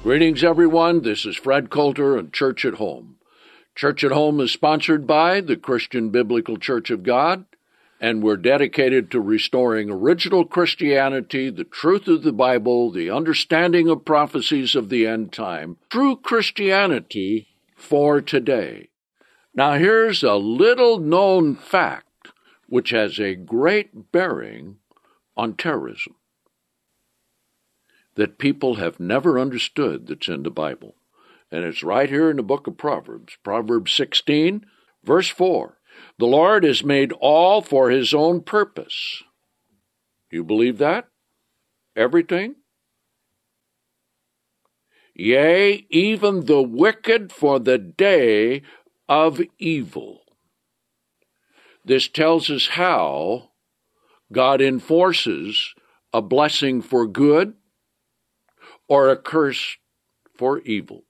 Greetings, everyone. This is Fred Coulter and Church at Home. Church at Home is sponsored by the Christian Biblical Church of God, and we're dedicated to restoring original Christianity, the truth of the Bible, the understanding of prophecies of the end time, true Christianity for today. Now, here's a little-known fact which has a great bearing on terrorism that people have never understood that's in the Bible. And it's right here in the book of Proverbs, Proverbs 16, verse 4. The Lord has made all for his own purpose. Do you believe that? Everything? Yea, even the wicked for the day of evil. This tells us how God enforces a blessing for good or a curse for evil.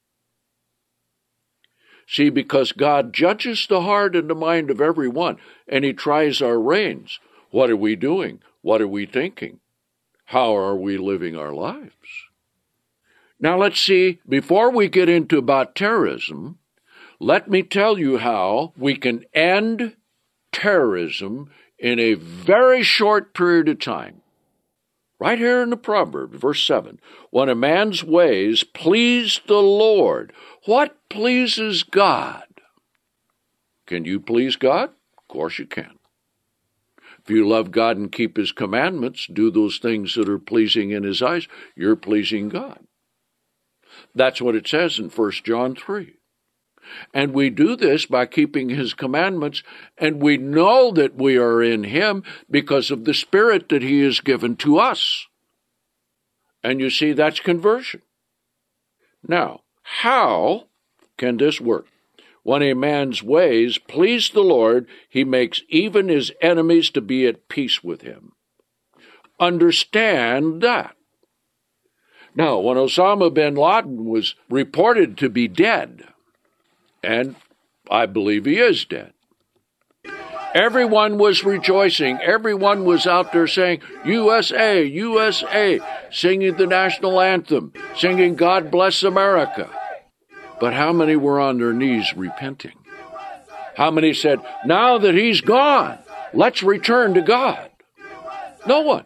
See, because God judges the heart and the mind of everyone, and he tries our reins. What are we doing? What are we thinking? How are we living our lives? Now let's see, before we get into about terrorism, let me tell you how we can end terrorism in a very short period of time. Right here in the Proverbs, verse 7, when a man's ways please the Lord. What pleases God? Can you please God? Of course you can. If you love God and keep his commandments, do those things that are pleasing in his eyes, you're pleasing God. That's what it says in 1 John 3. And we do this by keeping his commandments, and we know that we are in him because of the Spirit that he has given to us. And you see, that's conversion. Now, how can this work? When a man's ways please the Lord, he makes even his enemies to be at peace with him. Understand that. Now, when Osama bin Laden was reported to be dead, and I believe he is dead, everyone was rejoicing. Everyone was out there saying, USA, USA, singing the national anthem, singing God Bless America. But how many were on their knees repenting? How many said, now that he's gone, let's return to God? No one.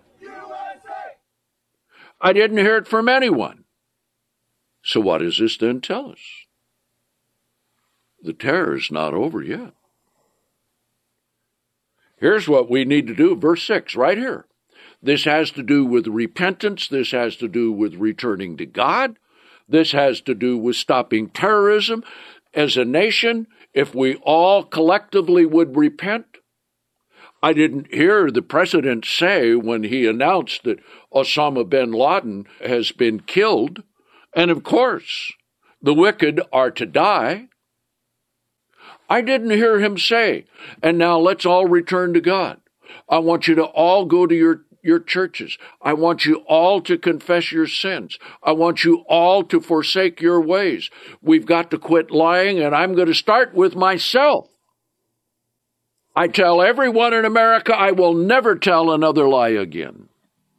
I didn't hear it from anyone. So what does this then tell us? The terror is not over yet. Here's what we need to do, verse 6, right here. This has to do with repentance. This has to do with returning to God. This has to do with stopping terrorism. As a nation, if we all collectively would repent, I didn't hear the president say when he announced that Osama bin Laden has been killed, and of course, the wicked are to die. I didn't hear him say, and now let's all return to God. I want you to all go to your churches. I want you all to confess your sins. I want you all to forsake your ways. We've got to quit lying, and I'm going to start with myself. I tell everyone in America I will never tell another lie again.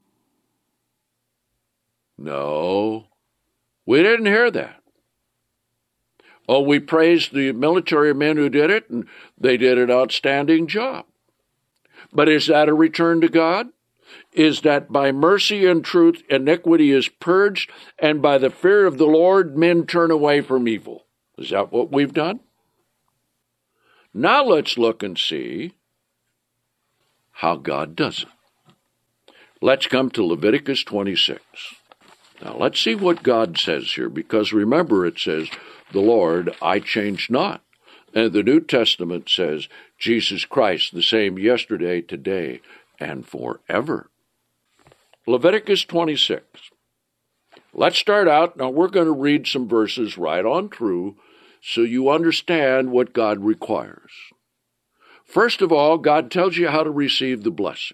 No, we didn't hear that. Oh, we praised the military men who did it, and they did an outstanding job. But is that a return to God? Is that by mercy and truth iniquity is purged, and by the fear of the Lord men turn away from evil? Is that what we've done? Now let's look and see how God does it. Let's come to Leviticus 26. Now let's see what God says here, because remember it says, the Lord, I change not. And the New Testament says, Jesus Christ, the same yesterday, today, and forever. Leviticus 26. Let's start out. Now we're going to read some verses right on through so you understand what God requires. First of all, God tells you how to receive the blessings.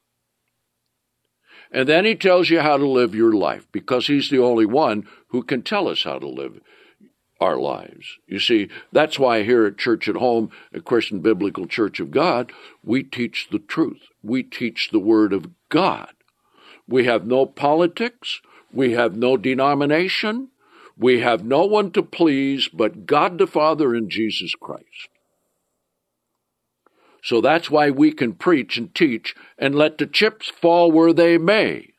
And then he tells you how to live your life, because he's the only one who can tell us how to live our lives. You see, that's why here at Church at Home, at Christian Biblical Church of God, we teach the truth. We teach the Word of God. We have no politics. We have no denomination. We have no one to please but God the Father and Jesus Christ. So that's why we can preach and teach and let the chips fall where they may.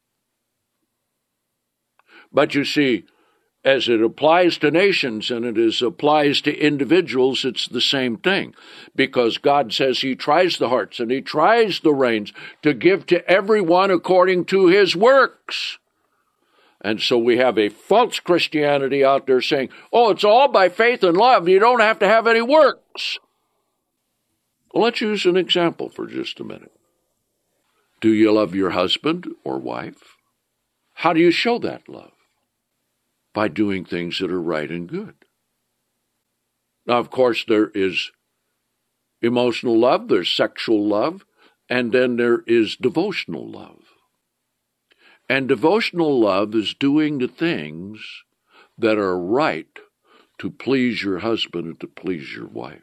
But you see, as it applies to nations and it applies to individuals, it's the same thing. Because God says he tries the hearts and he tries the reins to give to everyone according to his works. And so we have a false Christianity out there saying, oh, it's all by faith and love. You don't have to have any works. Well, let's use an example for just a minute. Do you love your husband or wife? How do you show that love? By doing things that are right and good. Now, of course, there is emotional love, there's sexual love, and then there is devotional love. And devotional love is doing the things that are right to please your husband and to please your wife.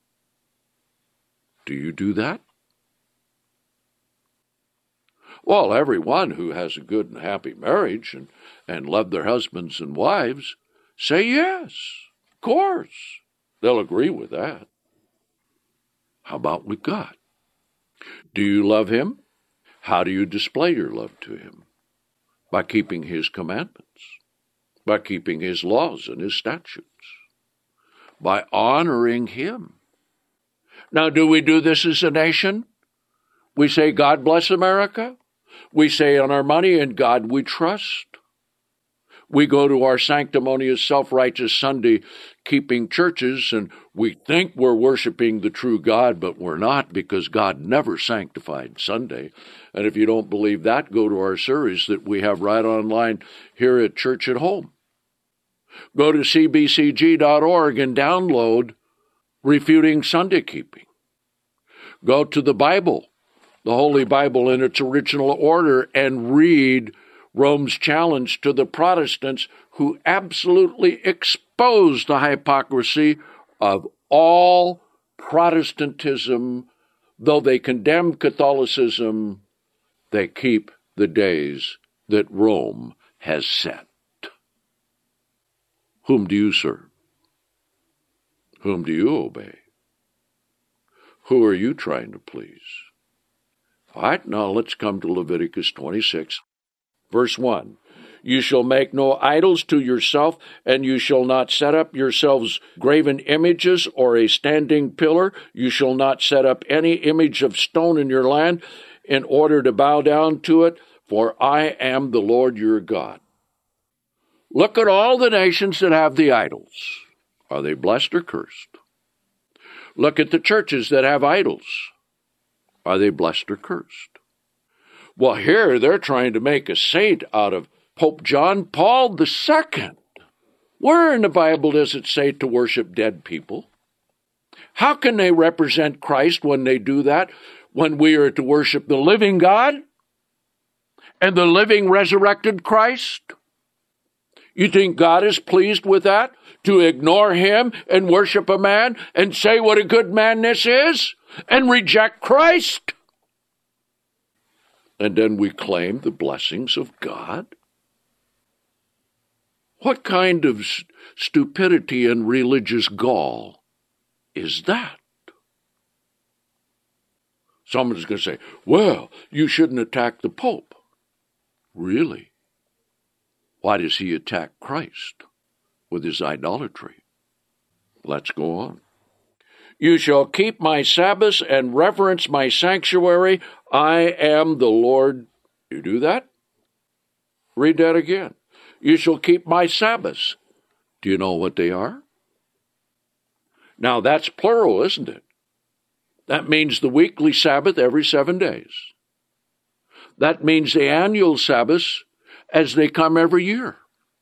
Do you do that? Well, everyone who has a good and happy marriage and love their husbands and wives say yes, of course. They'll agree with that. How about with God? Do you love him? How do you display your love to him? By keeping his commandments, by keeping his laws and his statutes, by honoring him. Now, do we do this as a nation? We say, God bless America. We say on our money, in God we trust. We go to our sanctimonious, self-righteous Sunday keeping churches, and we think we're worshiping the true God, but we're not, because God never sanctified Sunday. And if you don't believe that, go to our series that we have right online here at Church at Home. Go to cbcg.org and download Refuting Sunday Keeping. Go to the Bible, the Holy Bible in its original order, and read Rome's challenge to the Protestants, who absolutely exposed the hypocrisy of all Protestantism. Though they condemn Catholicism, they keep the days that Rome has set. Whom do you serve? Whom do you obey? Who are you trying to please? All right, now let's come to Leviticus 26, verse 1. You shall make no idols to yourself, and you shall not set up yourselves graven images or a standing pillar. You shall not set up any image of stone in your land in order to bow down to it, for I am the Lord your God. Look at all the nations that have the idols. Are they blessed or cursed? Look at the churches that have idols. Are they blessed or cursed? Well, here they're trying to make a saint out of Pope John Paul II. Where in the Bible does it say to worship dead people? How can they represent Christ when they do that, when we are to worship the living God and the living resurrected Christ? You think God is pleased with that? To ignore him and worship a man and say what a good man this is and reject Christ? And then we claim the blessings of God? What kind of stupidity and religious gall is that? Someone's going to say, well, you shouldn't attack the Pope. Really? Why does he attack Christ with his idolatry? Let's go on. You shall keep my Sabbaths and reverence my sanctuary. I am the Lord. You do that? Read that again. You shall keep my Sabbaths. Do you know what they are? Now that's plural, isn't it? That means the weekly Sabbath every 7 days. That means the annual Sabbaths as they come every year.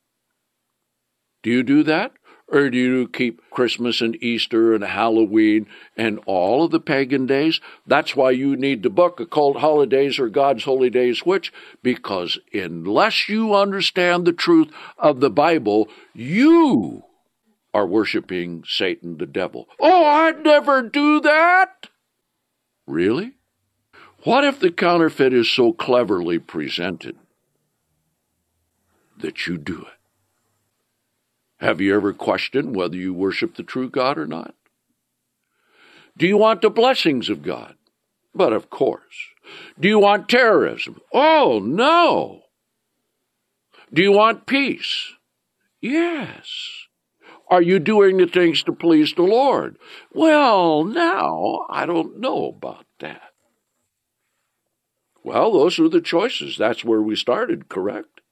Do you do that? Or do you keep Christmas and Easter and Halloween and all of the pagan days? That's why you need the book, Occult Holidays or God's Holy Days Which, because unless you understand the truth of the Bible, you are worshiping Satan, the devil. Oh, I'd never do that! Really? What if the counterfeit is so cleverly presented that you do it. Have you ever questioned whether you worship the true God or not? Do you want the blessings of God? But of course. Do you want terrorism? Oh, no. Do you want peace? Yes. Are you doing the things to please the Lord? Well, now, I don't know about that. Well, those are the choices. That's where we started, correct?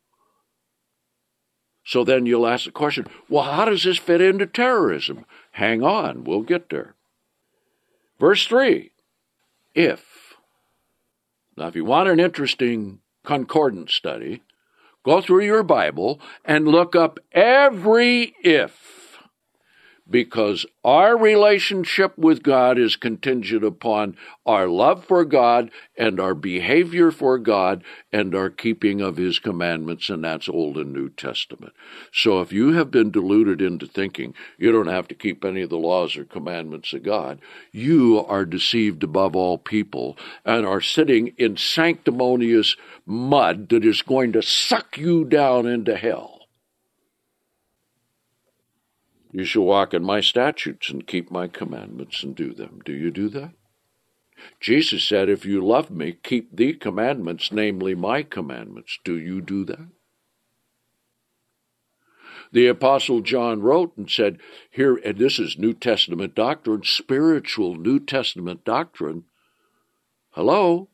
So then you'll ask the question, well, how does this fit into terrorism? Hang on, we'll get there. Verse 3, if. Now, if you want an interesting concordance study, go through your Bible and look up every if, because our relationship with God is contingent upon our love for God and our behavior for God and our keeping of His commandments, and that's Old and New Testament. So if you have been deluded into thinking you don't have to keep any of the laws or commandments of God, you are deceived above all people and are sitting in sanctimonious mud that is going to suck you down into hell. You shall walk in my statutes and keep my commandments and do them. Do you do that? Jesus said, if you love me, keep the commandments, namely my commandments. Do you do that? The Apostle John wrote and said, here, and this is New Testament doctrine, spiritual New Testament doctrine. Hello?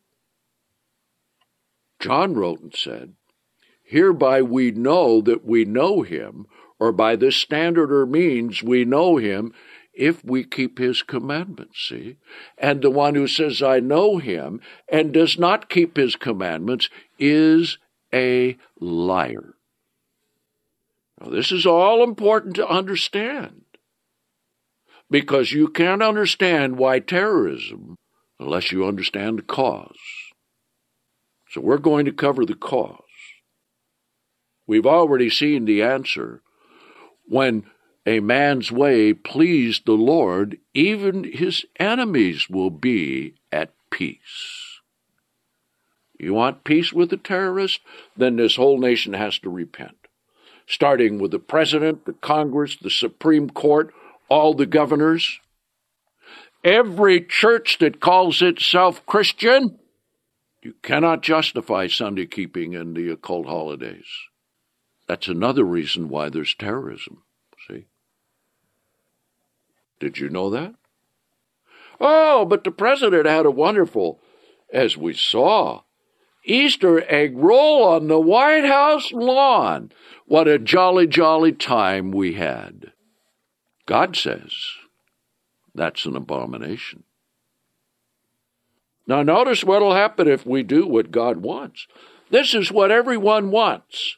John wrote and said, hereby we know that we know him, or by this standard or means we know him, if we keep his commandments, see? And the one who says, I know him, and does not keep his commandments, is a liar. Now, this is all important to understand, because you can't understand why terrorism unless you understand the cause. So we're going to cover the cause. We've already seen the answer. When a man's way pleased the Lord, even his enemies will be at peace. You want peace with the terrorist? Then this whole nation has to repent. Starting with the president, the Congress, the Supreme Court, all the governors. Every church that calls itself Christian, you cannot justify Sunday keeping and the occult holidays. That's another reason why there's terrorism, see? Did you know that? Oh, but the president had a wonderful, as we saw, Easter egg roll on the White House lawn. What a jolly, jolly time we had. God says that's an abomination. Now notice what will happen if we do what God wants. This is what everyone wants.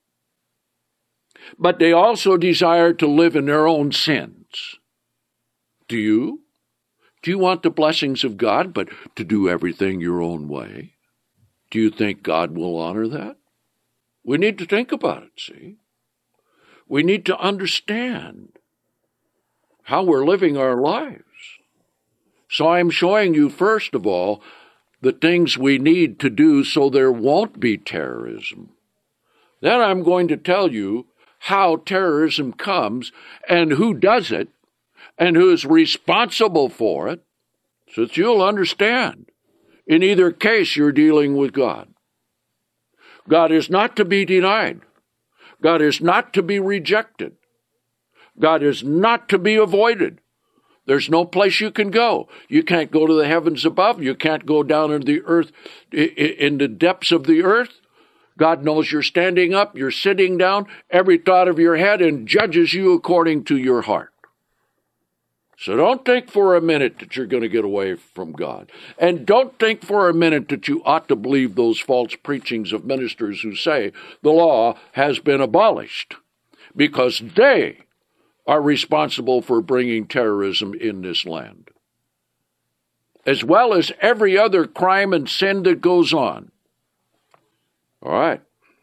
But they also desire to live in their own sins. Do you? Do you want the blessings of God, but to do everything your own way? Do you think God will honor that? We need to think about it, see? We need to understand how we're living our lives. So I'm showing you, first of all, the things we need to do so there won't be terrorism. Then I'm going to tell you how terrorism comes and who does it and who is responsible for it, so that you'll understand. In either case, you're dealing with God. God is not to be denied. God is not to be rejected. God is not to be avoided. There's no place you can go. You can't go to the heavens above. You can't go down into the earth, in the depths of the earth. God knows you're standing up, you're sitting down, every thought of your head, and judges you according to your heart. So don't think for a minute that you're going to get away from God. And don't think for a minute that you ought to believe those false preachings of ministers who say the law has been abolished, because they are responsible for bringing terrorism in this land, as well as every other crime and sin that goes on. All right.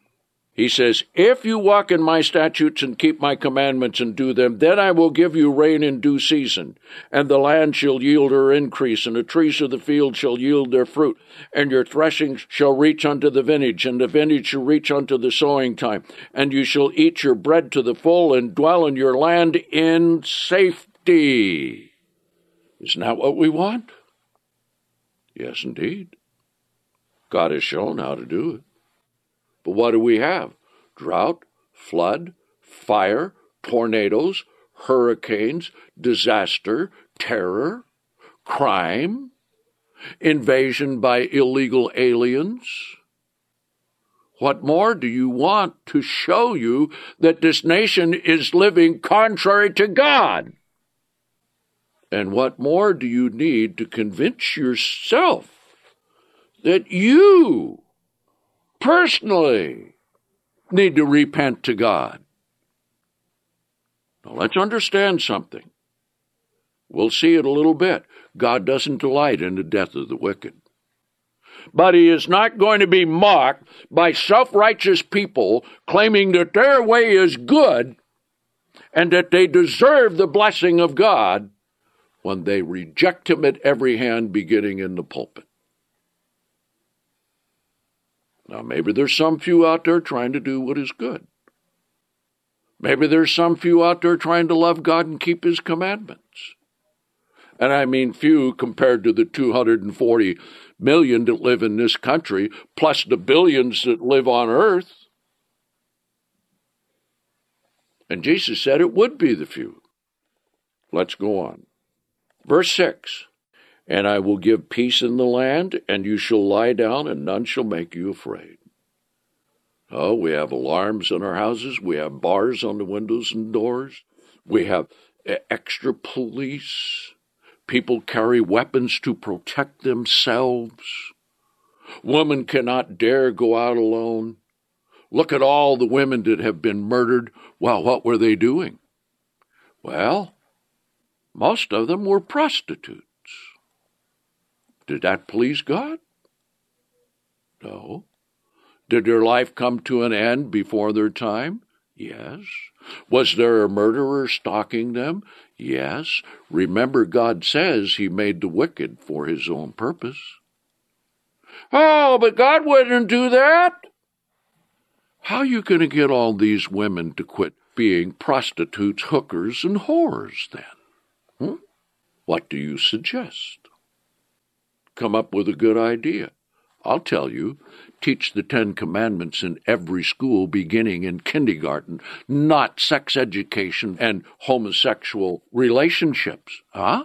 He says, if you walk in my statutes and keep my commandments and do them, then I will give you rain in due season, and the land shall yield her increase, and the trees of the field shall yield their fruit, and your threshing shall reach unto the vintage, and the vintage shall reach unto the sowing time, and you shall eat your bread to the full, and dwell in your land in safety. Isn't that what we want? Yes, indeed. God has shown how to do it. But what do we have? Drought, flood, fire, tornadoes, hurricanes, disaster, terror, crime, invasion by illegal aliens. What more do you want to show you that this nation is living contrary to God? And what more do you need to convince yourself that you personally need to repent to God? Now let's understand something. We'll see it a little bit. God doesn't delight in the death of the wicked. But he is not going to be mocked by self-righteous people claiming that their way is good and that they deserve the blessing of God when they reject him at every hand, beginning in the pulpit. Now, maybe there's some few out there trying to do what is good. Maybe there's some few out there trying to love God and keep his commandments. And I mean few compared to the 240 million that live in this country, plus the billions that live on earth. And Jesus said it would be the few. Let's go on. Verse 6. And I will give peace in the land, and you shall lie down, and none shall make you afraid. Oh, we have alarms in our houses. We have bars on the windows and doors. We have extra police. People carry weapons to protect themselves. Women cannot dare go out alone. Look at all the women that have been murdered. Well, what were they doing? Well, most of them were prostitutes. Did that please God? No. Did their life come to an end before their time? Yes. Was there a murderer stalking them? Yes. Remember, God says he made the wicked for his own purpose. Oh, but God wouldn't do that. How are you going to get all these women to quit being prostitutes, hookers, and whores then? What do you suggest? Come up with a good idea. I'll tell you, teach the 10 Commandments in every school beginning in kindergarten, not sex education and homosexual relationships. Huh?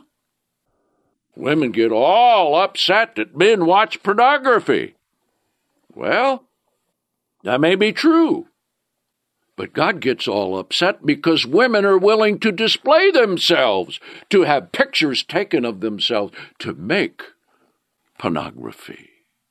Women get all upset that men watch pornography. Well, that may be true. But God gets all upset because women are willing to display themselves, to have pictures taken of themselves, to make pornography.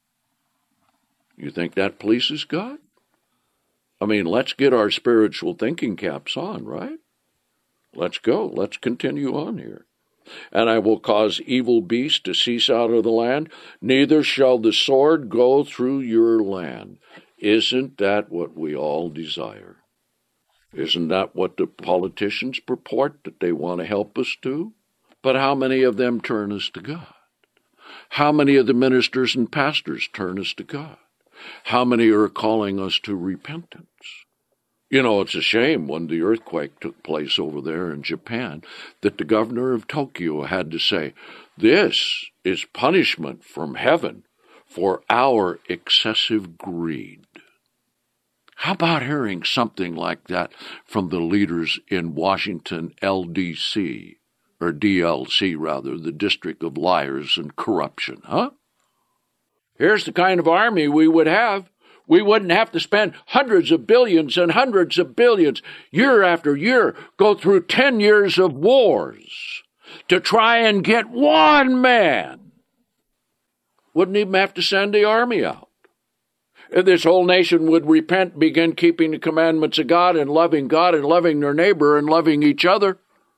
You think that pleases God? I mean, let's get our spiritual thinking caps on, right? Let's go. Let's continue on here. And I will cause evil beasts to cease out of the land, neither shall the sword go through your land. Isn't that what we all desire? Isn't that what the politicians purport that they want to help us do? But how many of them turn us to God? How many of the ministers and pastors turn us to God? How many are calling us to repentance? You know, it's a shame when the earthquake took place over there in Japan that the governor of Tokyo had to say, this is punishment from heaven for our excessive greed. How about hearing something like that from the leaders in Washington, LDC, or DLC rather, the District of Liars and Corruption, huh? Here's the kind of army we would have. We wouldn't have to spend hundreds of billions and hundreds of billions year after year, go through 10 years of wars to try and get one man. Wouldn't even have to send the army out. If this whole nation would repent, begin keeping the commandments of God and loving their neighbor and loving each other,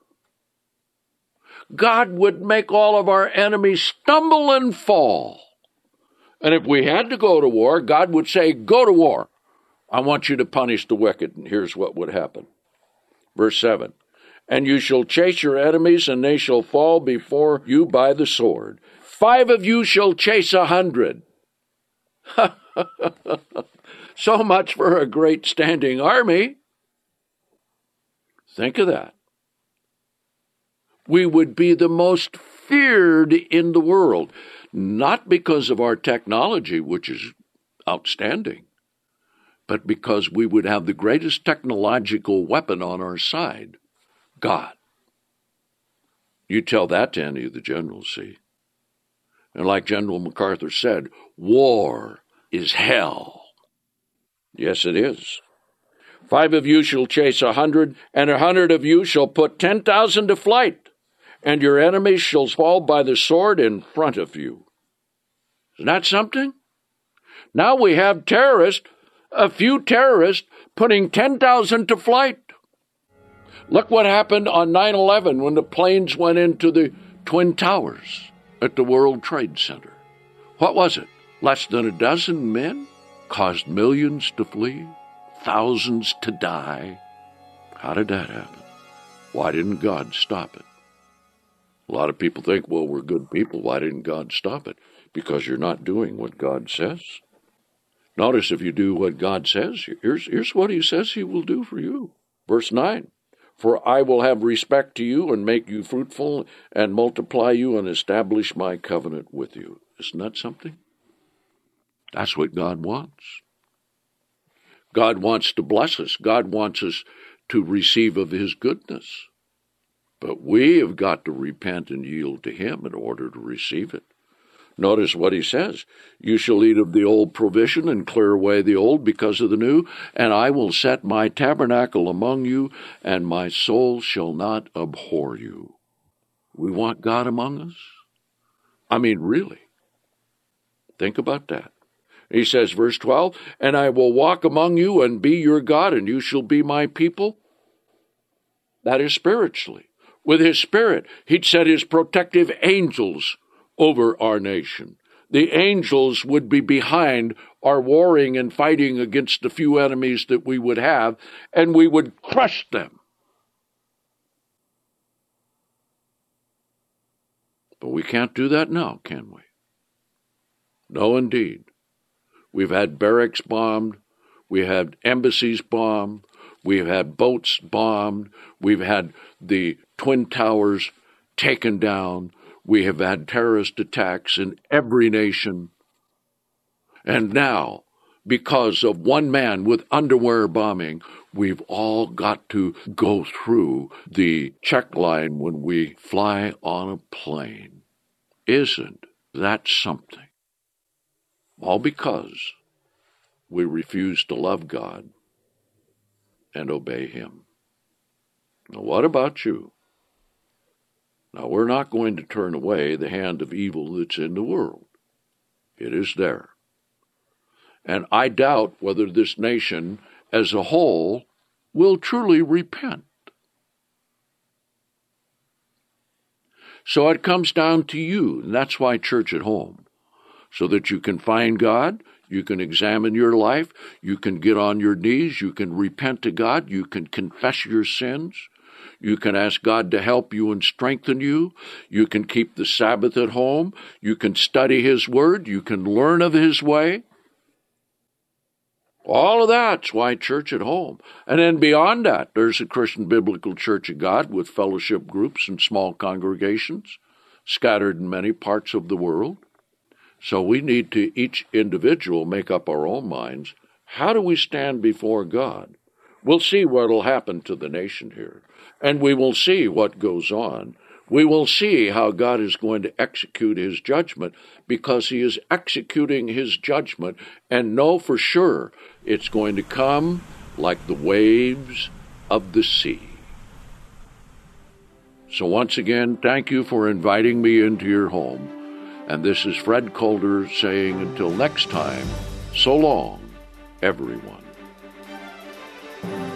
God would make all of our enemies stumble and fall. And if we had to go to war, God would say, go to war. I want you to punish the wicked, and here's what would happen. Verse 7, and you shall chase your enemies, and they shall fall before you by the sword. 5 of you shall chase 100. So much for a great standing army. Think of that. We would be the most feared in the world, not because of our technology, which is outstanding, but because we would have the greatest technological weapon on our side, God. You tell that to any of the generals, see? And like General MacArthur said, war is hell. Yes, it is. 5 of you shall chase 100, and 100 of you shall put 10,000 to flight, and your enemies shall fall by the sword in front of you. Isn't that something? Now we have a few terrorists, putting 10,000 to flight. Look what happened on 9/11 when the planes went into the Twin Towers at the World Trade Center. What was it? Less than a dozen men caused millions to flee, thousands to die. How did that happen? Why didn't God stop it? A lot of people think, well, we're good people. Why didn't God stop it? Because you're not doing what God says. Notice if you do what God says, here's what he says he will do for you. Verse 9, for I will have respect to you and make you fruitful and multiply you and establish my covenant with you. Isn't that something? That's what God wants. God wants to bless us. God wants us to receive of his goodness. But we have got to repent and yield to him in order to receive it. Notice what he says. You shall eat of the old provision and clear away the old because of the new, and I will set my tabernacle among you, and my soul shall not abhor you. We want God among us? I mean, really. Think about that. He says, verse 12, and I will walk among you and be your God, and you shall be my people. That is spiritually. With his Spirit, he'd set his protective angels over our nation. The angels would be behind our warring and fighting against the few enemies that we would have, and we would crush them. But we can't do that now, can we? No, indeed. We've had barracks bombed. We had embassies bombed. We've had boats bombed. We've had the Twin Towers taken down. We have had terrorist attacks in every nation. And now, because of one man with underwear bombing, we've all got to go through the check line when we fly on a plane. Isn't that something? All because we refuse to love God and obey him. Now, what about you? Now, we're not going to turn away the hand of evil that's in the world. It is there. And I doubt whether this nation as a whole will truly repent. So it comes down to you, and that's why Church at Home, so that you can find God, you can examine your life, you can get on your knees, you can repent to God, you can confess your sins, you can ask God to help you and strengthen you, you can keep the Sabbath at home, you can study his word, you can learn of his way. All of that's why Church at Home. And then beyond that, there's a Christian Biblical Church of God with fellowship groups and small congregations scattered in many parts of the world. So we need to, each individual, make up our own minds. How do we stand before God? We'll see what will happen to the nation here. And we will see what goes on. We will see how God is going to execute his judgment, because he is executing his judgment, and know for sure it's going to come like the waves of the sea. So once again, thank you for inviting me into your home. And this is Fred Calder saying until next time, so long, everyone.